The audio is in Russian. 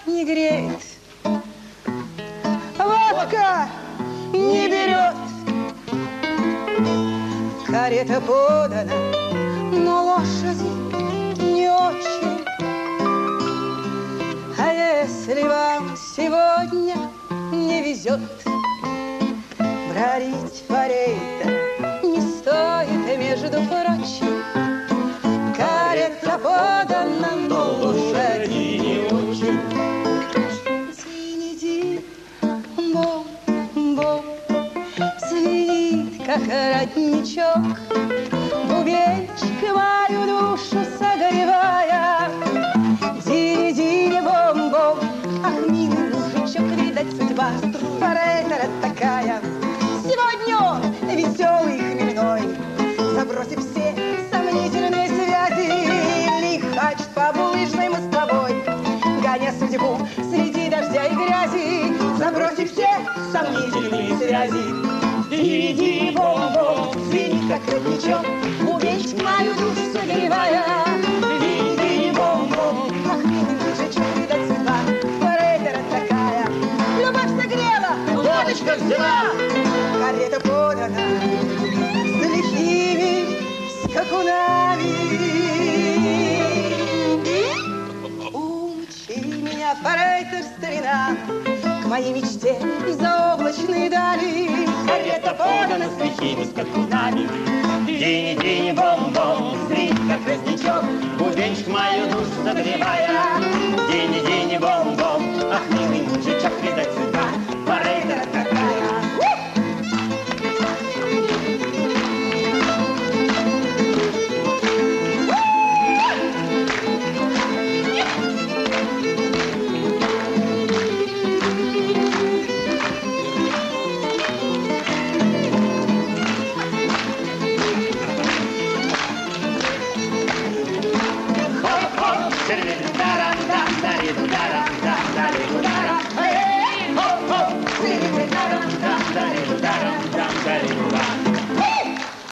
не греет, водка не берет. Карета подана, но лошади не очень. А если вам сегодня не везет, бродить форейтера не стоит, между прочим. Карета подана, но лошади не очень. Звенит, бом-бом, звенит, как родничок, бубенчик мою душу согревая. Дини-дини, бом-бом, ах, милый мужичок, видать, судьба форейтера такая. Сегодня он веселый, хмельной, забросив все сомнительные связи, лихач по булыжной мостовой, гоня судьбу среди дождя и грязи, забросив все сомнительные связи. Иди, бом-бом, звенит, как родничок, бубенчик мою душу согревая. Иди, бом-бом, ах, милый мужичок, видать, судьба форейтера такая. Любовь согрела, лодочка взяла, карета подана с лихими скакунами. Умчи меня, форейтер, старина, к моей мечте в заоблачные дали. Карета подана с лихими скакунами. Дини-дини, бом-бом, звенит, как родничок, бубенчик мою душу согревая. Дини-дини, бом-бом, ах, милый мужичок, видать, судьба форейтера такая.